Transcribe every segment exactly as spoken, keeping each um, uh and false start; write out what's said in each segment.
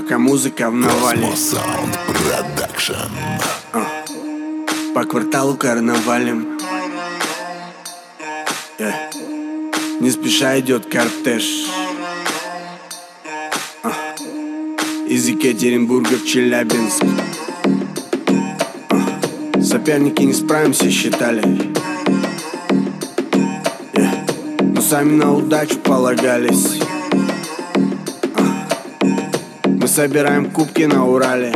Пока музыка в навале. а. По кварталу карнавалем. yeah. Не спеша идет кортеж а. Из Екатеринбурга в Челябинск. а. Соперники не справимся, считали, yeah. Но сами на удачу полагались. Мы собираем кубки на Урале.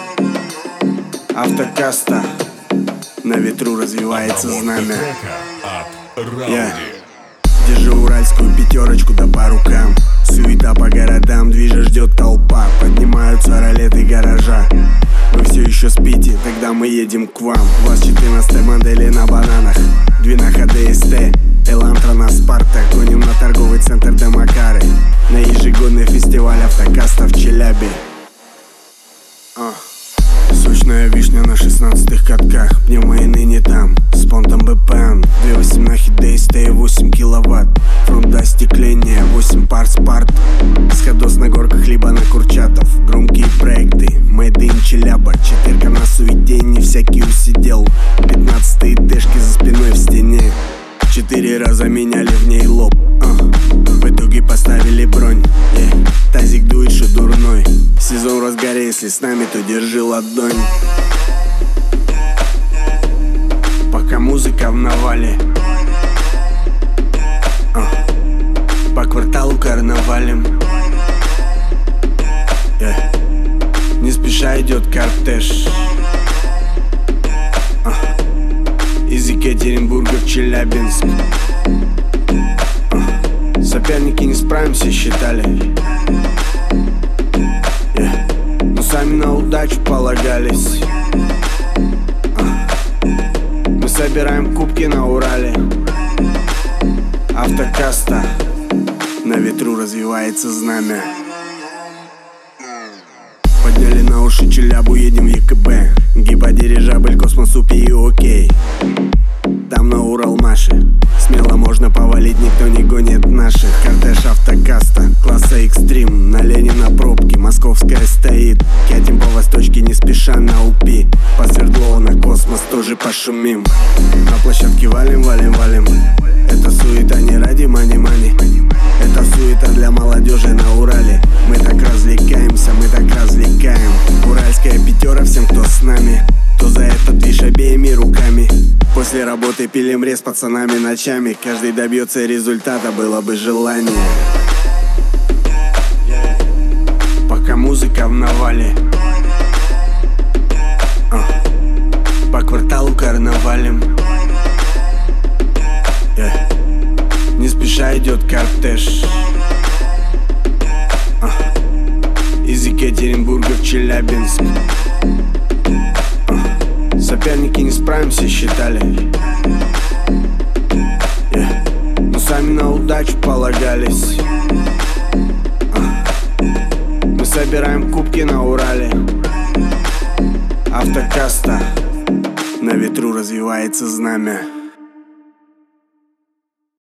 Автокаста. На ветру развивается знамя. Я держу уральскую пятерочку да по рукам. Суета по городам, движа ждет толпа. Поднимаются ролеты гаража. Вы все еще спите, тогда мы едем к вам. ВАЗ четырнадцатой модели на бананах. Двинаха ДСТ, Элантра на Спарта. Гоним на торговый центр Демокары. На ежегодный фестиваль автокаста в Челябе. а. Сочная вишня на шестнадцатых катках. Пневмо и ныне там, с понтом БПН. Две восемнахи ДСТ и восемь киловатт. Фронт до остекления, восемь пар спарт. Сходос на горках, либо на Курчатов. Громкие проекты, Made in Челяба. Четырка на суете, не всякий усидел. Пятнадцатые тэшки за спиной в стене. Четыре раза меняли в ней лоб. uh. В итоге поставили бронь. yeah. Тазик дует, что дурной. Сезон в разгаре, если с нами, то держи ладонь. Пока музыка в навале. uh. По кварталу карнавалем. yeah. Не спеша идет кортеж uh. Из Екатеринбурга в Челябинск. uh. Соперники не справимся, считали, yeah. Но сами на удачу полагались. uh. Мы собираем кубки на Урале. Автокаста. На ветру развивается знамя. Подняли на уши Челябу, едем в ЕКБ. Гиподирижабль, космос, упи и окей. Там на Урал наши. Смело можно повалить, никто не гонит наших. Кортеж автокаста, класса экстрим. На Ленина пробки, московская стоит. Катим по восточке, не спеша на УПИ. По Свердлову на космос тоже пошумим. На площадке валим, валим, валим. Это суета не ради мани-мани. Это суета для молодежи на Урале. Мы так развлекаемся, мы так развлекаем. Уральская пятера всем, кто с нами. То за этот движ обеими руками. После работы пилим рез пацанами ночами. Каждый добьется результата, было бы желание. Пока музыка в навале. а. По кварталу карнавалем. yeah. Не спеша идет кортеж а. Из Екатеринбурга в Челябинск. Соперники не справимся, считали, yeah. Но сами на удачу полагались. uh. Мы собираем кубки на Урале. Автокаста. На ветру развивается знамя.